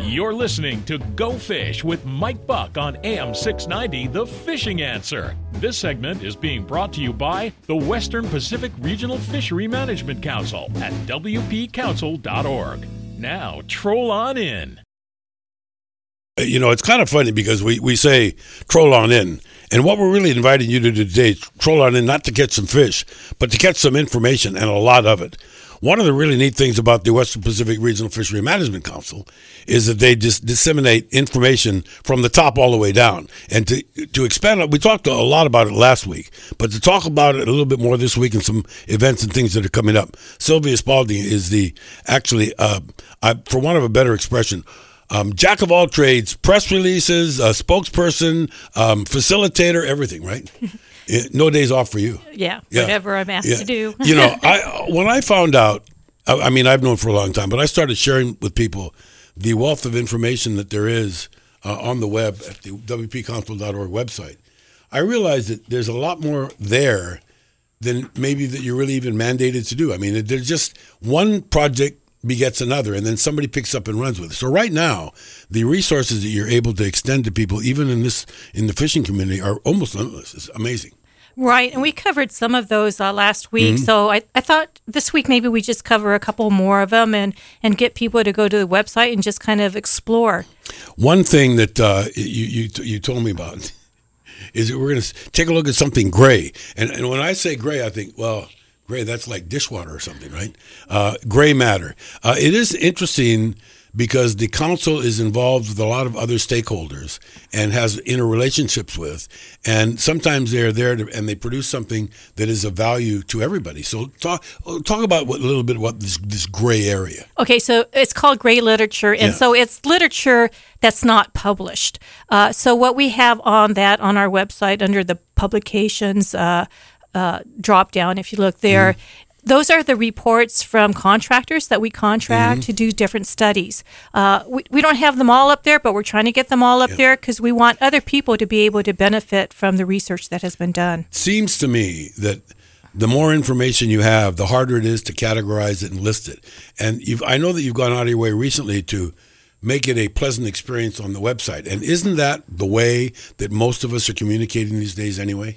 You're listening to Go Fish with Mike Buck on AM 690, The Fishing Answer. This segment is being brought to you by the Western Pacific Regional Fishery Management Council at wpcouncil.org. Now, troll on in. You know, it's kind of funny because we say troll on in. And what we're really inviting you to do today is troll on in, not to catch some fish, but to catch some information, and a lot of it. One of the really neat things about the Western Pacific Regional Fishery Management Council is that they just disseminate information from the top all the way down. And to expand it, we talked a lot about it last week, but to talk about it a little bit more this week and some events and things that are coming up, Sylvia Spalding is for want of a better expression, jack of all trades, press releases, spokesperson, facilitator, everything, right? No days off for you. Yeah, whatever I'm asked to do. You know, when I found out, I mean, I've known for a long time, but I started sharing with people the wealth of information that there is on the web at the wpcouncil.org website. I realized that there's a lot more there than maybe that you're really even mandated to do. I mean, there's just one project begets another, and then somebody picks up and runs with it. So right now, the resources that you're able to extend to people, even in the fishing community, are almost limitless. It's amazing. Right, and we covered some of those last week, so I thought this week maybe we just cover a couple more of them and get people to go to the website and just kind of explore. One thing that you told me about is that we're going to take a look at something gray. And when I say gray, I think, well, gray, that's like dishwater or something, right? Gray matter. It is interesting because the council is involved with a lot of other stakeholders and has interrelationships with, and sometimes they're there and they produce something that is of value to everybody. So talk about a little bit about this gray area. Okay, so it's called gray literature, and so it's literature that's not published. So what we have on our website under the publications drop down, if you look there, those are the reports from contractors that we contract to do different studies. We don't have them all up there, but we're trying to get them all up there because we want other people to be able to benefit from the research that has been done. Seems to me that the more information you have, the harder it is to categorize it and list it. And I know that you've gone out of your way recently to make it a pleasant experience on the website. And isn't that the way that most of us are communicating these days anyway?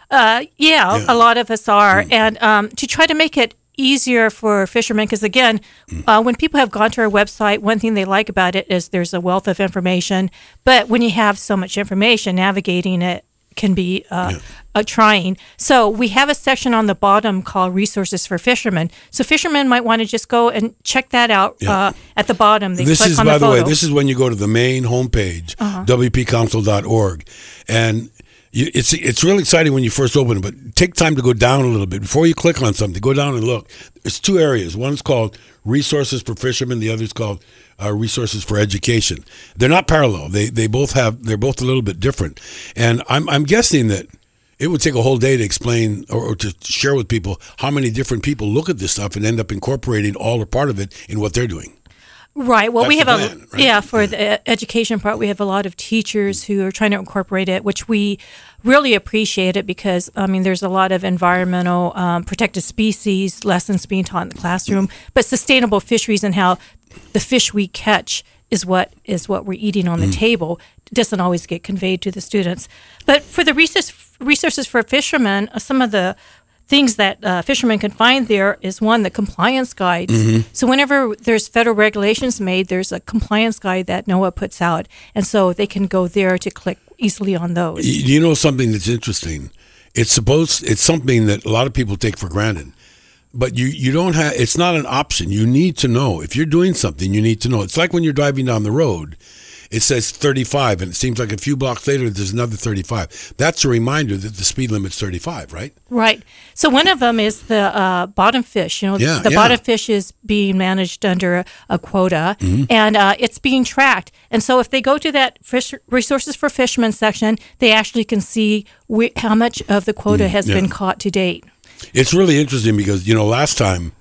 Yeah, a lot of us are. And to try to make it easier for fishermen, because again, when people have gone to our website, one thing they like about it is there's a wealth of information. But when you have so much information, navigating it can be trying. So we have a section on the bottom called Resources for Fishermen. So fishermen might want to just go and check that out at the bottom. They click on the photo. By the way, this is when you go to the main homepage, wpcouncil.org. And it's really exciting when you first open it, but take time to go down a little bit. Before you click on something, go down and look. There's two areas. One's called Resources for Fishermen. The other's called Resources for Education. They're not parallel. They're both a little bit different. And I'm guessing that it would take a whole day to explain or to share with people how many different people look at this stuff and end up incorporating all or part of it in what they're doing. Right. Well, That's we have the plan, right? for the education part, we have a lot of teachers who are trying to incorporate it, which we really appreciate it because, I mean, there's a lot of environmental protected species lessons being taught in the classroom, but sustainable fisheries and how the fish we catch is what we're eating on the table doesn't always get conveyed to the students. But for the resources for fishermen, some of the things that fishermen can find there is one, the compliance guides. So whenever there's federal regulations made, there's a compliance guide that NOAA puts out. And so they can go there to click easily on those. You know something that's interesting? It's something that a lot of people take for granted. But you don't have, it's not an option. You need to know. If you're doing something, you need to know. It's like when you're driving down the road, it says 35, and it seems like a few blocks later there's another 35. That's a reminder that the speed limit's 35, right? Right. So one of them is the bottom fish. You know, the bottom fish is being managed under a quota, and it's being tracked. And so if they go to that Resources for Fishermen section, they actually can see how much of the quota has been caught to date. It's really interesting because, you know, last time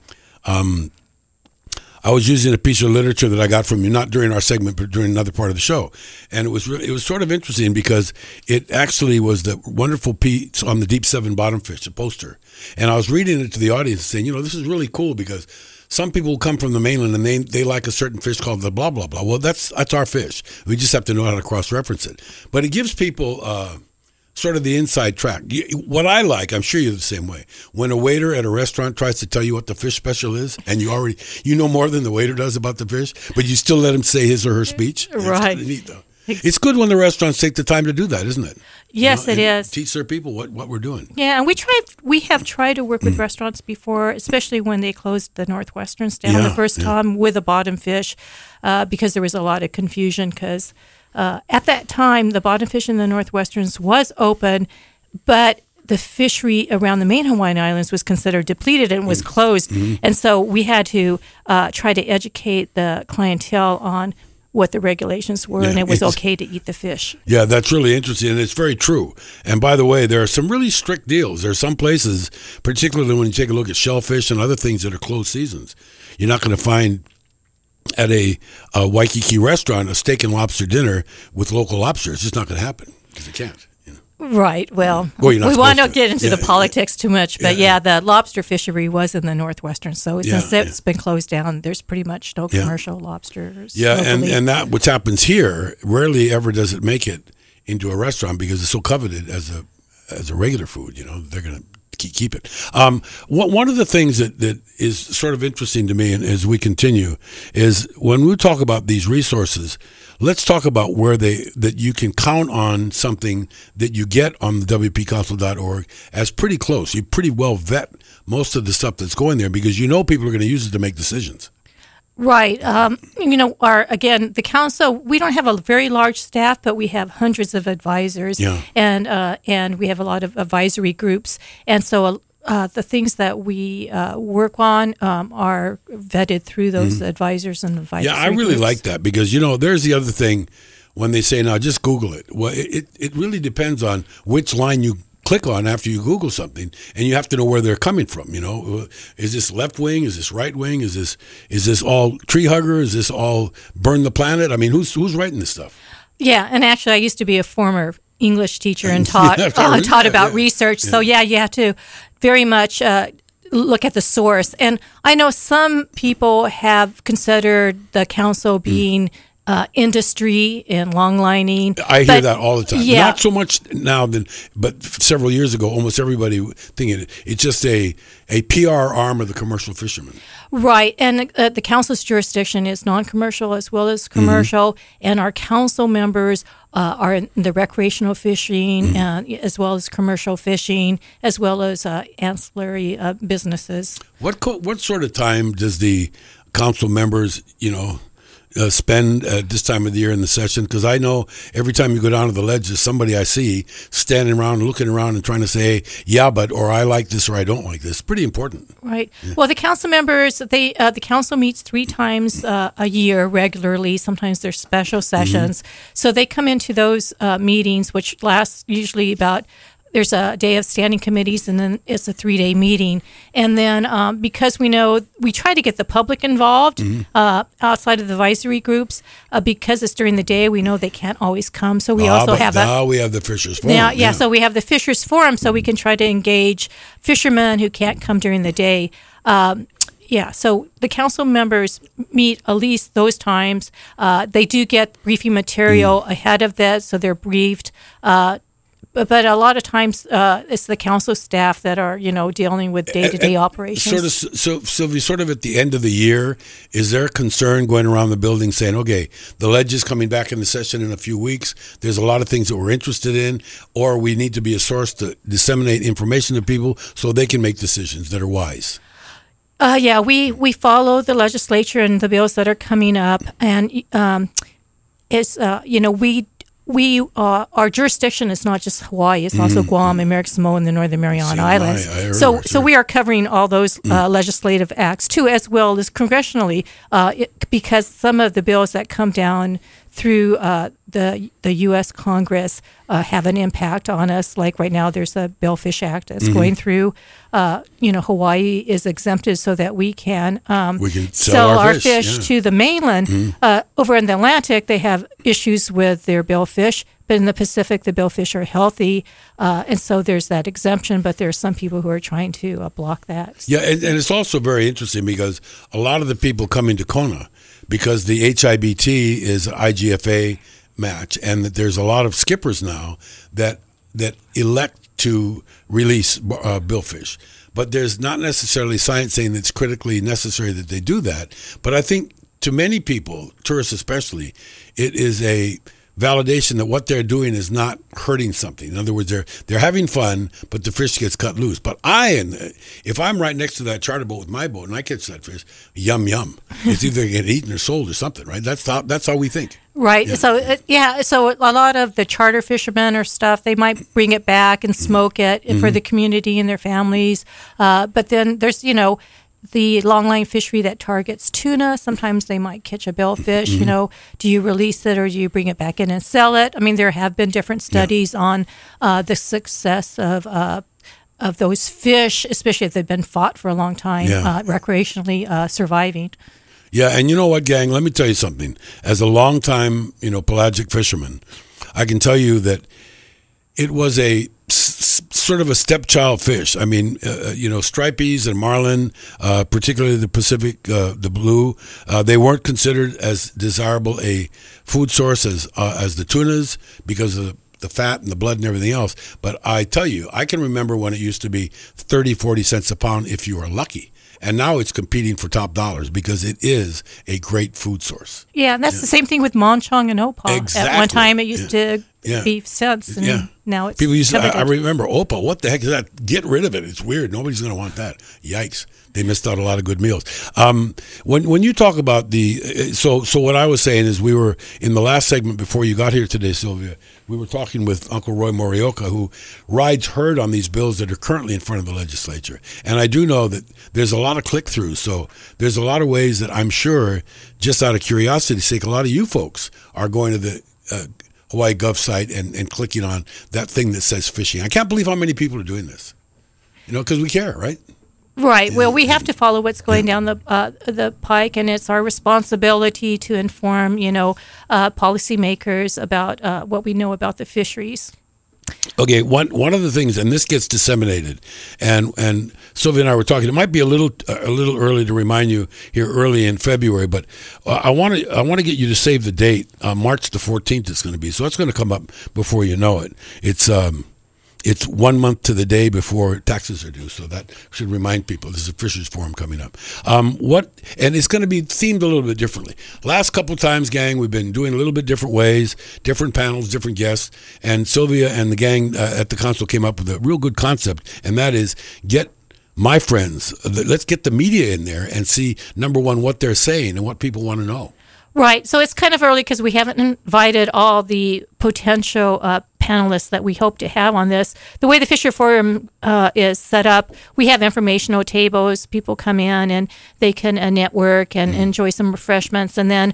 I was using a piece of literature that I got from you, not during our segment, but during another part of the show. And it was sort of interesting because it actually was the wonderful piece on the Deep 7 bottom fish, the poster. And I was reading it to the audience saying, you know, this is really cool because some people come from the mainland and they like a certain fish called the blah, blah, blah. Well, that's our fish. We just have to know how to cross-reference it. But it gives people sort of the inside track. What I like, I'm sure you're the same way, when a waiter at a restaurant tries to tell you what the fish special is, and you know more than the waiter does about the fish, but you still let him say his or her speech. Right. It's kind of neat, though. It's good when the restaurants take the time to do that, isn't it? Yes, it is. Teach their people what we're doing. Yeah, and we have tried to work with restaurants before, especially when they closed the Northwestern stand the first time with a bottom fish, because there was a lot of confusion because at that time, the bottom fish in the Northwesterns was open, but the fishery around the main Hawaiian Islands was considered depleted and was closed. And so we had to try to educate the clientele on what the regulations were, and it was okay to eat the fish. Yeah, that's really interesting, and it's very true. And by the way, there are some really strict deals. There are some places, particularly when you take a look at shellfish and other things that are closed seasons, you're not going to find at a Waikiki restaurant a steak and lobster dinner with local lobster. It's just not going to happen because it can't. Right. Well, we want not to get into the politics too much, but the lobster fishery was in the Northwestern. So since it's been closed down, there's pretty much no commercial lobsters. Yeah, and that what happens here rarely ever does it make it into a restaurant because it's so coveted as a regular food. They're going to keep it. One of the things that is sort of interesting to me, and as we continue, is when we talk about these resources. Let's talk about where that you can count on something that you get on the WPCouncil.org as pretty close. You pretty well vet most of the stuff that's going there because people are going to use it to make decisions. Right. The council, we don't have a very large staff, but we have hundreds of advisors, and we have a lot of advisory groups, and so the things that we work on are vetted through those advisors and advisory I really groups. like that because, there's the other thing when they say, now just Google it. Well, it really depends on which line you click on after you Google something, and you have to know where they're coming from. Is this left wing? Is this right wing? Is this all tree hugger? Is this all burn the planet? I mean, who's writing this stuff? Yeah, and actually I used to be a former English teacher and taught about research. So you have to very much look at the source. And I know some people have considered the council being industry and longlining. I hear that all the time. Yeah. Not so much now, but several years ago, almost everybody thinking it's just a PR arm of the commercial fishermen. Right, and the council's jurisdiction is non-commercial as well as commercial, and our council members are in the recreational fishing as well as commercial fishing, as well as ancillary businesses. What sort of time does the council members, spend at this time of the year in the session? Because I know every time you go down to the ledge, there's somebody I see standing around, looking around and trying to say, or I like this or I don't like this. Pretty important. Right. Yeah. Well, the council members, the council meets 3 times a year regularly. Sometimes there's special sessions. So they come into those meetings, which last usually there's a day of standing committees, and then it's a 3-day meeting. And then because we try to get the public involved outside of the advisory groups, because it's during the day, we know they can't always come. So we also have we have the Fishers Forum. So we have the Fishers Forum, so we can try to engage fishermen who can't come during the day. So the council members meet at least those times. They do get briefing material ahead of that, so they're briefed. But a lot of times it's the council staff that are, dealing with day-to-day operations. Sylvia, sort of at the end of the year, is there a concern going around the building saying, okay, the ledge is coming back in the session in a few weeks, there's a lot of things that we're interested in, or we need to be a source to disseminate information to people so they can make decisions that are wise? We follow the legislature and the bills that are coming up, and our jurisdiction is not just Hawaii; it's also Guam, American Samoa, and the Northern Mariana Islands. So we are covering all those legislative acts too, as well as congressionally, because some of the bills that come down through the U.S. Congress have an impact on us. Like right now, there's a Billfish Act that's going through. Hawaii is exempted so that we can sell our fish to the mainland. Over in the Atlantic, they have issues with their billfish, but in the Pacific, the billfish are healthy, and so there's that exemption. But there are some people who are trying to block that. Yeah, and it's also very interesting because a lot of the people come into Kona because the HIBT is an IGFA match, and that there's a lot of skippers now that elect to release billfish. But there's not necessarily science saying that it's critically necessary that they do that. But I think to many people, tourists especially, it is a validation that what they're doing is not hurting something. In other words, they're having fun, but the fish gets cut loose. But if I'm right next to that charter boat with my boat and I catch that fish, yum yum. It's either get eaten or sold or something, right? That's how we think. Right. Yeah. So a lot of the charter fishermen or stuff, they might bring it back and smoke it for the community and their families. But then there's, the longline fishery that targets tuna. Sometimes they might catch a billfish. Do you release it or do you bring it back in and sell it? I mean, there have been different studies on the success of those fish, especially if they've been fought for a long time, recreationally surviving. Yeah, and you know what, gang? Let me tell you something. As a longtime, pelagic fisherman, I can tell you that it was a sort of a stepchild fish. I mean, stripies and marlin, particularly the Pacific, the blue, they weren't considered as desirable a food source as the tunas because of the fat and the blood and everything else. But I tell you, I can remember when it used to be 30, 40 cents a pound if you were lucky. And now it's competing for top dollars because it is a great food source. Yeah, and that's the same thing with monchong and opal. Exactly. At one time, it used to be cents, and now it's people used. I remember opal. What the heck is that? Get rid of it. It's weird. Nobody's going to want that. Yikes! They missed out a lot of good meals. When you talk about so what I was saying is we were in the last segment before you got here today, Sylvia. We were talking with Uncle Roy Morioka, who rides herd on these bills that are currently in front of the legislature. And I do know that there's a lot of click-throughs. So there's a lot of ways that I'm sure, just out of curiosity's sake, a lot of you folks are going to the Hawaii Gov site and clicking on that thing that says fishing. I can't believe how many people are doing this. Because we care, right? Right. Well, we have to follow what's going down the pike, and it's our responsibility to inform, policymakers about what we know about the fisheries. Okay, one of the things, and this gets disseminated, and Sylvia and I were talking. It might be a little early to remind you here early in February, but I want to get you to save the date. March the 14th it's going to be, so it's going to come up before you know it. It's 1 month to the day before taxes are due, so that should remind people there's a Fishers Forum coming up. And it's going to be themed a little bit differently. Last couple of times, gang, we've been doing a little bit different ways, different panels, different guests, and Sylvia and the gang at the council came up with a real good concept, and that is get my friends, let's get the media in there and see, number one, what they're saying and what people want to know. Right. So it's kind of early because we haven't invited all the potential panelists that we hope to have on this. The way the Fisher Forum is set up, we have informational tables. People come in and they can network and enjoy some refreshments, and then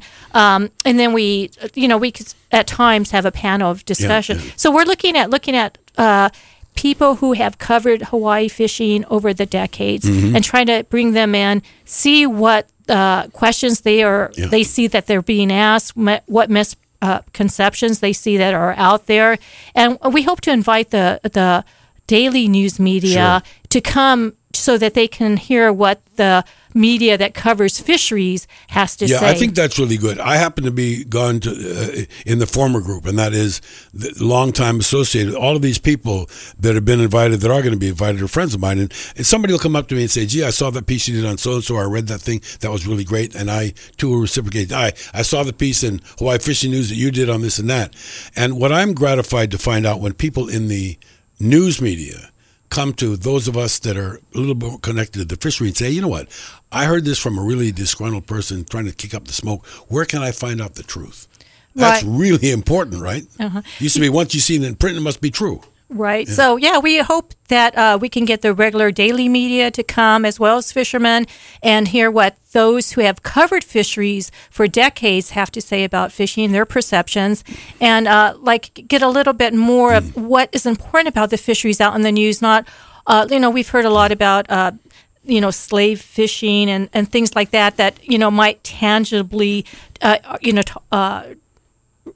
we could at times have a panel of discussion. Yeah. So we're looking at people who have covered Hawaii fishing over the decades and trying to bring them in, see what questions they see that they're being asked, what misconceptions they see that are out there, and we hope to invite the daily news media to come so that they can hear what the media that covers fisheries has to say. Yeah, I think that's really good. I happen to be gone to in the former group, and that is the long-time associated. All of these people that have been invited, that are going to be invited, are friends of mine. And somebody will come up to me and say, gee, I saw that piece you did on so-and-so. I read that thing. That was really great. And I, too, will reciprocate. I saw the piece in Hawaii Fishing News that you did on this and that. And what I'm gratified to find out when people in the news media come to those of us that are a little bit connected to the fishery and say, you know what, I heard this from a really disgruntled person trying to kick up the smoke. Where can I find out the truth? That's really important, right? Used to be once you see it in print, it must be true. Right. Yeah. So, we hope that we can get the regular daily media to come as well as fishermen and hear what those who have covered fisheries for decades have to say about fishing, their perceptions, and get a little bit more of what is important about the fisheries out in the news. Not, we've heard a lot about slave fishing and things like that might tangibly,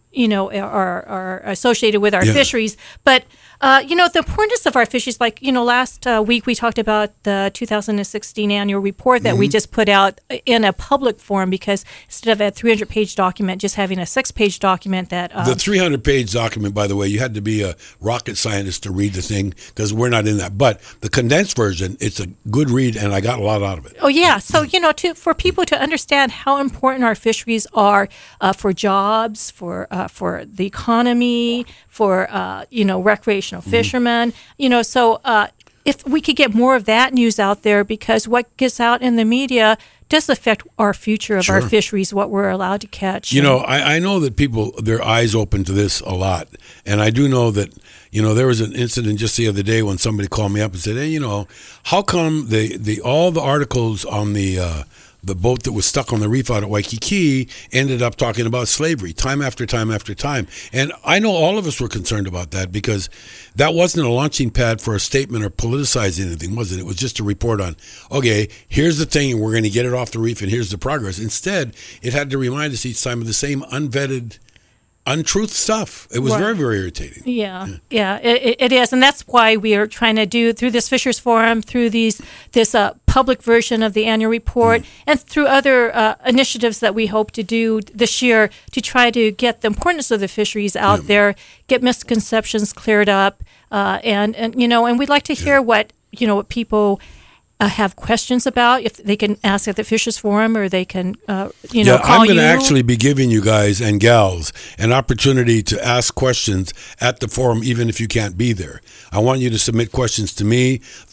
are associated with our fisheries. But, the importance of our fisheries, like, last week we talked about the 2016 annual report that we just put out in a public forum, because instead of a 300-page document, just having a 6-page document that... the 300-page document, by the way, you had to be a rocket scientist to read the thing, because we're not in that. But the condensed version, it's a good read, and I got a lot out of it. Oh, yeah. So, for people to understand how important our fisheries are for jobs, for the economy, for, recreational fishermen, so if we could get more of that news out there, because what gets out in the media does affect our future of our fisheries, what we're allowed to catch. I know that people, their eyes open to this a lot. And I do know that, there was an incident just the other day when somebody called me up and said, hey, how come all the articles on the boat that was stuck on the reef out at Waikiki ended up talking about slavery time after time after time. And I know all of us were concerned about that, because that wasn't a launching pad for a statement or politicizing anything, was it? It was just a report on, okay, here's the thing, and we're going to get it off the reef, and here's the progress. Instead, it had to remind us each time of the same unvetted, untruth stuff. It was very, very irritating. Yeah, it is. And that's why we are trying to do, through this Fishers Forum, through this public version of the annual report, and through other initiatives that we hope to do this year, to try to get the importance of the fisheries out there, get misconceptions cleared up, and we'd like to hear what people have questions about. If they can ask at the Fishers Forum, or they can, call you. I'm going to actually be giving you guys and gals an opportunity to ask questions at the forum, even if you can't be there. I want you to submit questions to me,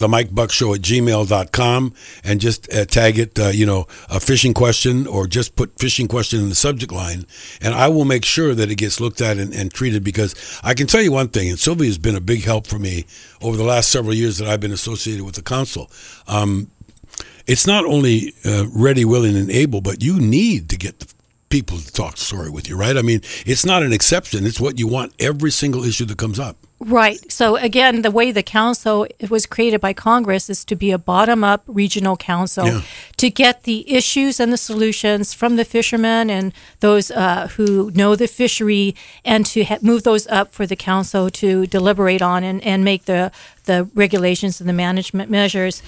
themikebuckshow@gmail.com, and just tag it, a fishing question, or just put fishing question in the subject line, and I will make sure that it gets looked at and treated, because I can tell you one thing, and Sylvia has been a big help for me over the last several years that I've been associated with the council. It's not only ready, willing, and able, but you need to get the people to talk story with you, right? I mean, it's not an exception. It's what you want every single issue that comes up. Right. So again, the way the council was created by Congress is to be a bottom-up regional council, to get the issues and the solutions from the fishermen and those who know the fishery, and to move those up for the council to deliberate on and make the regulations and the management measures.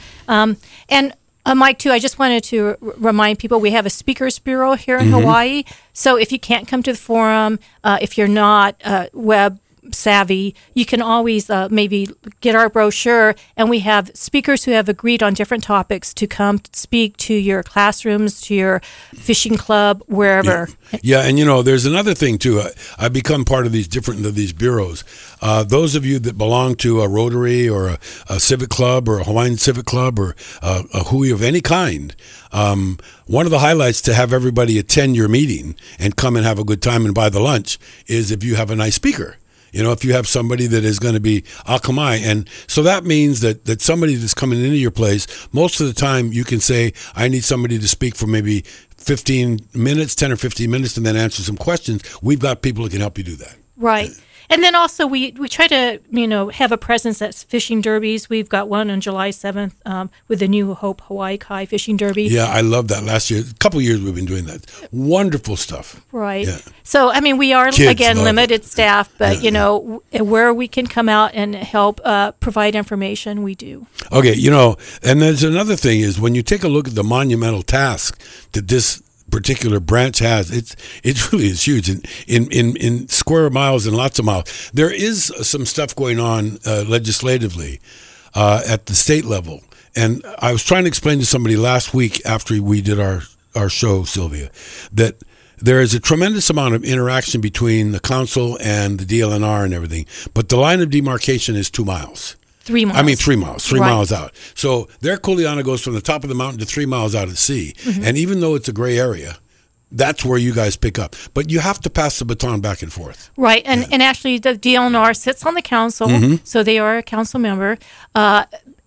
Mike, too, I just wanted to remind people we have a speakers bureau here in Hawaii. So if you can't come to the forum, if you're not web savvy, you can always maybe get our brochure, and we have speakers who have agreed on different topics to come speak to your classrooms, to your fishing club, wherever. Yeah, and there's another thing too. I've become part of these bureaus. Those of you that belong to a Rotary or a civic club or a Hawaiian Civic Club or a hui of any kind, one of the highlights to have everybody attend your meeting and come and have a good time and buy the lunch is if you have a nice speaker. If you have somebody that is going to be akamai. And so that means that somebody that's coming into your place, most of the time you can say, I need somebody to speak for maybe 10 or 15 minutes, and then answer some questions. We've got people that can help you do that. Right. And then also we try to, have a presence at fishing derbies. We've got one on July 7th with the New Hope Hawaii Kai Fishing Derby. Yeah, I love that. Last year, a couple of years we've been doing that. Wonderful stuff. Right. Yeah. So, we are, again, limited staff, but, where we can come out and help provide information, we do. Okay, and there's another thing is when you take a look at the monumental task that this particular branch has, it really is huge in square miles and lots of miles. There is some stuff going on legislatively at the state level, and I was trying to explain to somebody last week after we did our show, Sylvia, that there is a tremendous amount of interaction between the council and the DLNR and everything, but the line of demarcation is 2 miles. 3 miles. 3 miles. 3 miles out. So their kuleana goes from the top of the mountain to 3 miles out at sea. Mm-hmm. And even though it's a gray area, that's where you guys pick up. But you have to pass the baton back and forth. Right. And actually the DLNR sits on the council, so they are a council member.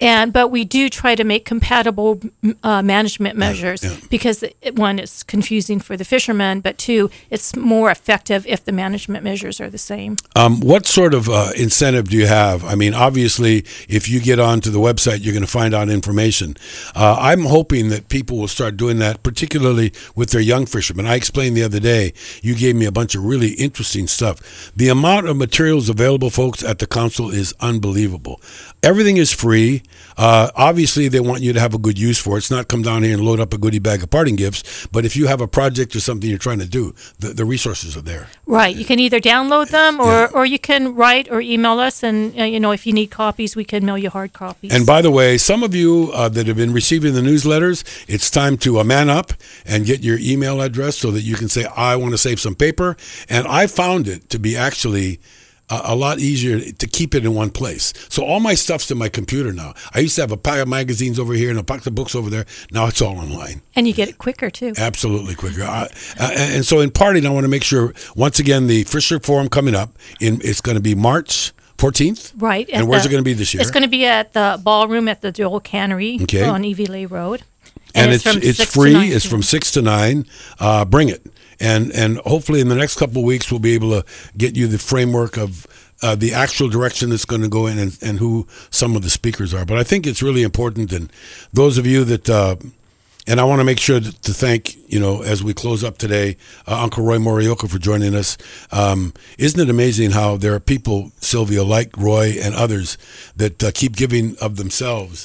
But we do try to make compatible management measures because one, it's confusing for the fishermen, but two, it's more effective if the management measures are the same. What sort of incentive do you have? I mean, obviously, if you get onto the website, you're going to find out information. I'm hoping that people will start doing that, particularly with their young fishermen. I explained the other day, you gave me a bunch of really interesting stuff. The amount of materials available, folks, at the council is unbelievable. Everything is free. Obviously, they want you to have a good use for it. It's not come down here and load up a goodie bag of parting gifts. But if you have a project or something you're trying to do, the resources are there. Right. You can either download them or you can write or email us. And, if you need copies, we can mail you hard copies. And by the way, some of you that have been receiving the newsletters, it's time to man up and get your email address so that you can say, I want to save some paper. And I found it to be actually a lot easier to keep it in one place. So all my stuff's in my computer now. I used to have a pile of magazines over here and a pile of books over there. Now it's all online. And you get it quicker, too. Absolutely quicker. And so in parting, I want to make sure, once again, the Fisher Forum coming up, it's going to be March 14th? Right. And where's it going to be this year? It's going to be at the ballroom at the Joel Cannery on Evie Road. And it's free. It's from 6 to 9. Bring it. And hopefully in the next couple of weeks, we'll be able to get you the framework of the actual direction that's going to go in and who some of the speakers are. But I think it's really important. And those of you that, and I want to make sure to thank, as we close up today, Uncle Roy Morioka for joining us. Isn't it amazing how there are people, Sylvia, like Roy and others, that keep giving of themselves,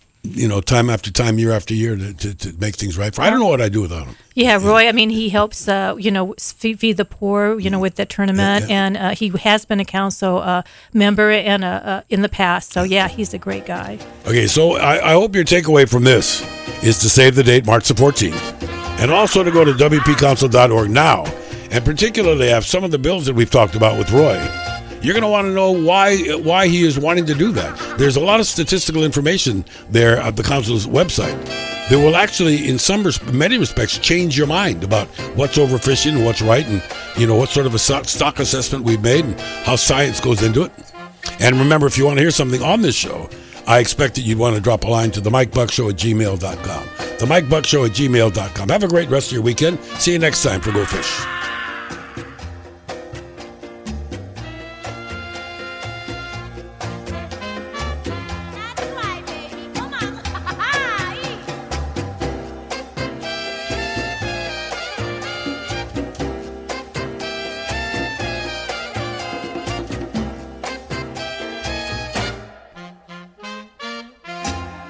time after time, year after year to make things right. I don't know what I'd do without him. Yeah, Roy, I mean, he helps, feed the poor, with the tournament, and he has been a council member and in the past. So, yeah, he's a great guy. Okay, so I hope your takeaway from this is to save the date, March the 14th, and also to go to WPCouncil.org now, and particularly have some of the bills that we've talked about with Roy. You're going to want to know why he is wanting to do that. There's a lot of statistical information there at the council's website that will actually, in many respects, change your mind about what's overfishing and what's right, and what sort of a stock assessment we've made and how science goes into it. And remember, if you want to hear something on this show, I expect that you'd want to drop a line to themikebuckshow@gmail.com. Themikebuckshow@gmail.com. Have a great rest of your weekend. See you next time for Go Fish.